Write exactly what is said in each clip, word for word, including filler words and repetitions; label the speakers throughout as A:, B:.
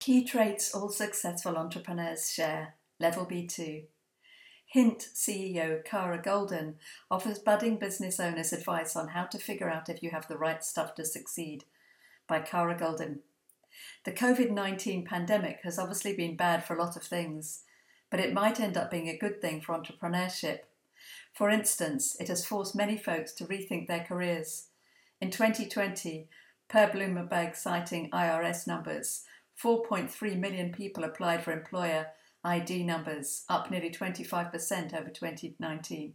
A: Key traits all successful entrepreneurs share. Level B two. Hint C E O Cara Golden offers budding business owners advice on how to figure out if you have the right stuff to succeed. By Cara Golden. The COVID nineteen pandemic has obviously been bad for a lot of things, but it might end up being a good thing for entrepreneurship. For instance, it has forced many folks to rethink their careers. In twenty twenty, per Bloomberg citing I R S numbers, four point three million people applied for employer I D numbers, up nearly twenty-five percent over twenty nineteen.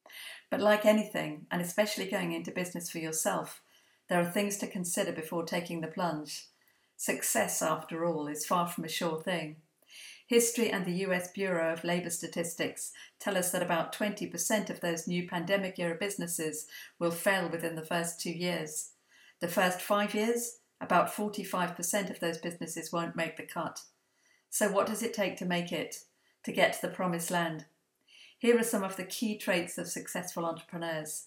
A: But like anything, and especially going into business for yourself, there are things to consider before taking the plunge. Success, after all, is far from a sure thing. History and the U S Bureau of Labour Statistics tell us that about twenty percent of those new pandemic-era businesses will fail within the first two years. The first five years, about forty-five percent of those businesses won't make the cut. So what does it take to make it, to get to the promised land? Here are some of the key traits of successful entrepreneurs.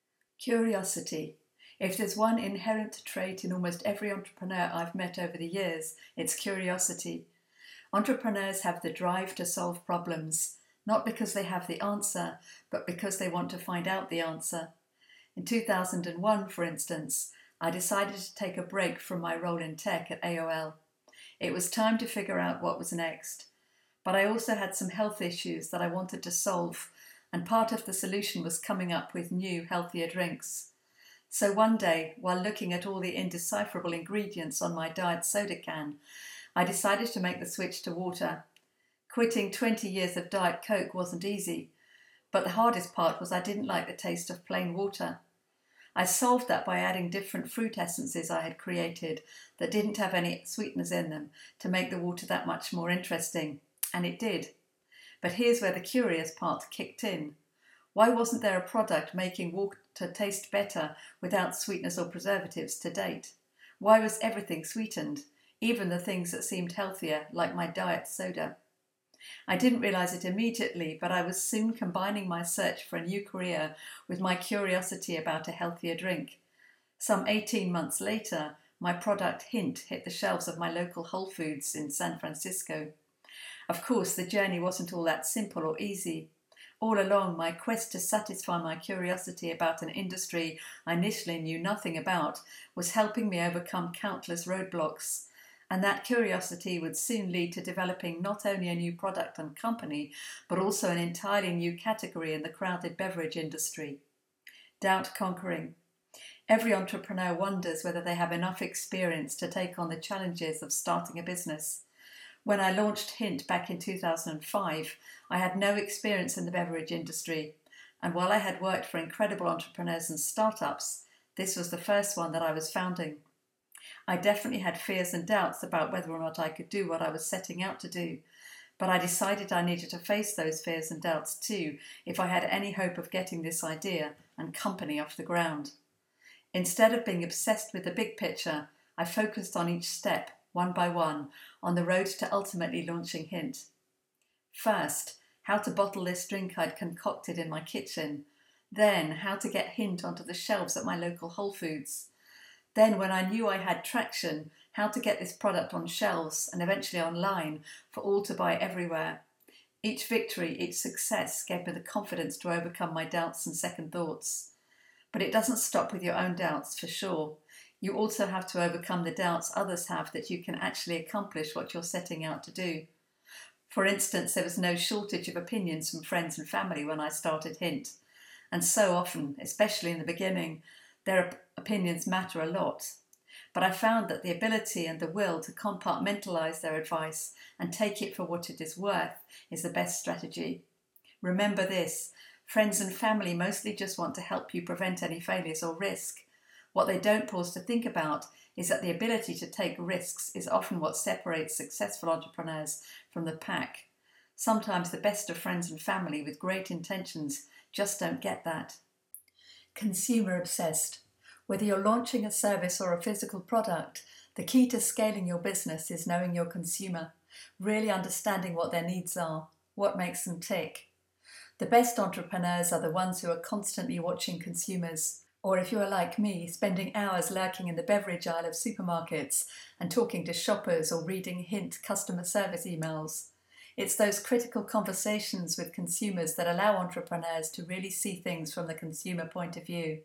A: Curiosity. If there's one inherent trait in almost every entrepreneur I've met over the years, it's curiosity. Entrepreneurs have the drive to solve problems, not because they have the answer, but because they want to find out the answer. In two thousand one, for instance, I decided to take a break from my role in tech at A O L. It was time to figure out what was next. But I also had some health issues that I wanted to solve, and part of the solution was coming up with new, healthier drinks. So one day, while looking at all the indecipherable ingredients on my diet soda can, I decided to make the switch to water. Quitting twenty years of Diet Coke wasn't easy, but the hardest part was I didn't like the taste of plain water. I solved that by adding different fruit essences I had created that didn't have any sweeteners in them to make the water that much more interesting, and it did. But here's where the curious part kicked in. Why wasn't there a product making water taste better without sweeteners or preservatives to date? Why was everything sweetened, even the things that seemed healthier, like my diet soda? I didn't realise it immediately, but I was soon combining my search for a new career with my curiosity about a healthier drink. Some eighteen months later, my product Hint hit the shelves of my local Whole Foods in San Francisco. Of course, the journey wasn't all that simple or easy. All along, my quest to satisfy my curiosity about an industry I initially knew nothing about was helping me overcome countless roadblocks. And that curiosity would soon lead to developing not only a new product and company, but also an entirely new category in the crowded beverage industry. Doubt conquering. Every entrepreneur wonders whether they have enough experience to take on the challenges of starting a business. When I launched Hint back in two thousand five, I had no experience in the beverage industry, and while I had worked for incredible entrepreneurs and startups, this was the first one that I was founding. I definitely had fears and doubts about whether or not I could do what I was setting out to do, but I decided I needed to face those fears and doubts too if I had any hope of getting this idea and company off the ground. Instead of being obsessed with the big picture, I focused on each step, one by one, on the road to ultimately launching Hint. First, how to bottle this drink I'd concocted in my kitchen. Then, how to get Hint onto the shelves at my local Whole Foods. Then, when I knew I had traction, how to get this product on shelves and eventually online for all to buy everywhere. Each victory, each success gave me the confidence to overcome my doubts and second thoughts. But it doesn't stop with your own doubts, for sure. You also have to overcome the doubts others have that you can actually accomplish what you're setting out to do. For instance, there was no shortage of opinions from friends and family when I started Hint. And so often, especially in the beginning, their opinions matter a lot. But I found that the ability and the will to compartmentalise their advice and take it for what it is worth is the best strategy. Remember this, friends and family mostly just want to help you prevent any failures or risk. What they don't pause to think about is that the ability to take risks is often what separates successful entrepreneurs from the pack. Sometimes the best of friends and family with great intentions just don't get that. Consumer obsessed. Whether you're launching a service or a physical product, the key to scaling your business is knowing your consumer, really understanding what their needs are, what makes them tick. The best entrepreneurs are the ones who are constantly watching consumers, Or if you are like me, spending hours lurking in the beverage aisle of supermarkets and talking to shoppers or reading Hint customer service emails. It's those critical conversations with consumers that allow entrepreneurs to really see things from the consumer point of view.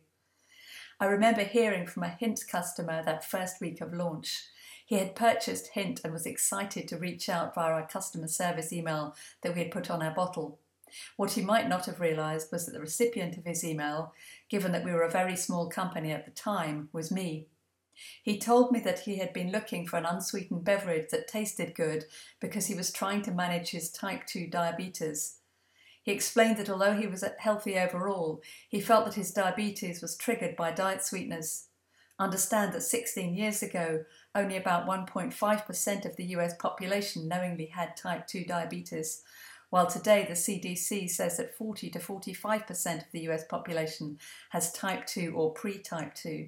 A: I remember hearing from a Hint customer that first week of launch. He had purchased Hint and was excited to reach out via our customer service email that we had put on our bottle. What he might not have realised was that the recipient of his email, given that we were a very small company at the time, was me. He told me that he had been looking for an unsweetened beverage that tasted good because he was trying to manage his type two diabetes. He explained that although he was healthy overall, he felt that his diabetes was triggered by diet sweeteners. Understand that sixteen years ago, only about one point five percent of the U S population knowingly had type two diabetes, while today the C D C says that forty to forty-five percent of the U S population has type two or pre-type two.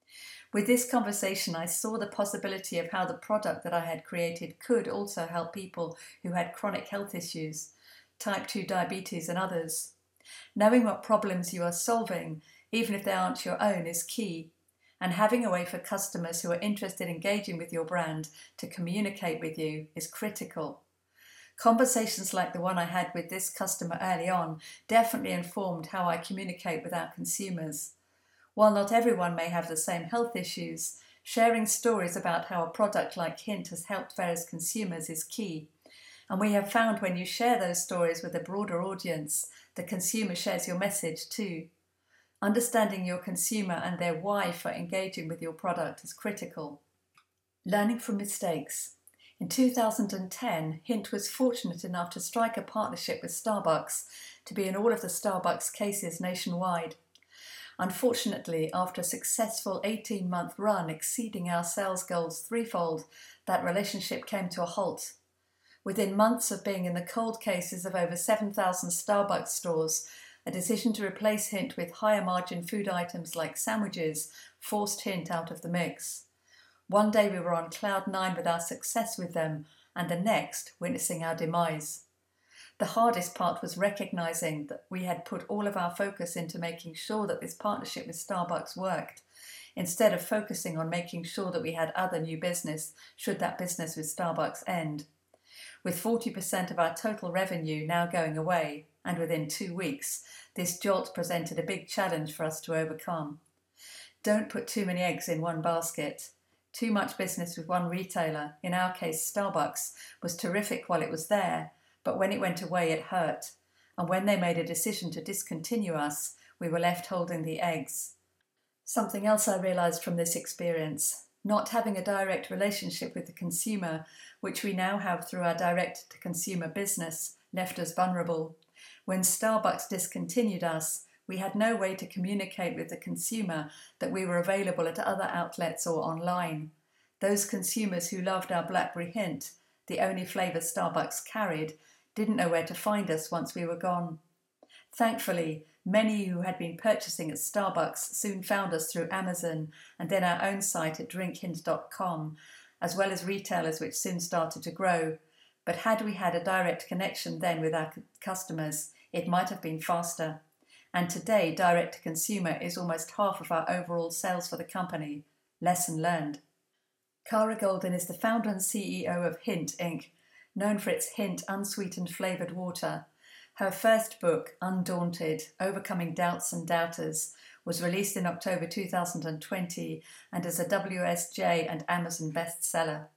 A: With this conversation, I saw the possibility of how the product that I had created could also help people who had chronic health issues, type two diabetes and others. Knowing what problems you are solving, even if they aren't your own, is key. And having a way for customers who are interested in engaging with your brand to communicate with you is critical. Conversations like the one I had with this customer early on definitely informed how I communicate with our consumers. While not everyone may have the same health issues, sharing stories about how a product like Hint has helped various consumers is key. And we have found when you share those stories with a broader audience, the consumer shares your message too. Understanding your consumer and their why for engaging with your product is critical. Learning from mistakes. In two thousand ten, Hint was fortunate enough to strike a partnership with Starbucks to be in all of the Starbucks cases nationwide. Unfortunately, after a successful eighteen-month run exceeding our sales goals threefold, that relationship came to a halt. Within months of being in the cold cases of over seven thousand Starbucks stores, a decision to replace Hint with higher margin food items like sandwiches forced Hint out of the mix. One day we were on cloud nine with our success with them, and the next witnessing our demise. The hardest part was recognising that we had put all of our focus into making sure that this partnership with Starbucks worked, instead of focusing on making sure that we had other new business should that business with Starbucks end. With forty percent of our total revenue now going away, and within two weeks, this jolt presented a big challenge for us to overcome. Don't put too many eggs in one basket. Too much business with one retailer, in our case Starbucks, was terrific while it was there, but when it went away it hurt. And when they made a decision to discontinue us, we were left holding the eggs. Something else I realised from this experience, not having a direct relationship with the consumer, which we now have through our direct-to-consumer business, left us vulnerable. When Starbucks discontinued us, we had no way to communicate with the consumer that we were available at other outlets or online. Those consumers who loved our Blackberry Hint, the only flavour Starbucks carried, didn't know where to find us once we were gone. Thankfully, many who had been purchasing at Starbucks soon found us through Amazon and then our own site at drink hint dot com, as well as retailers which soon started to grow. But had we had a direct connection then with our customers, it might have been faster. And today, direct-to-consumer is almost half of our overall sales for the company. Lesson learned. Cara Golden is the founder and C E O of Hint, Incorporated, known for its Hint unsweetened flavoured water. Her first book, Undaunted, Overcoming Doubts and Doubters, was released in October two thousand twenty and is a W S J and Amazon bestseller.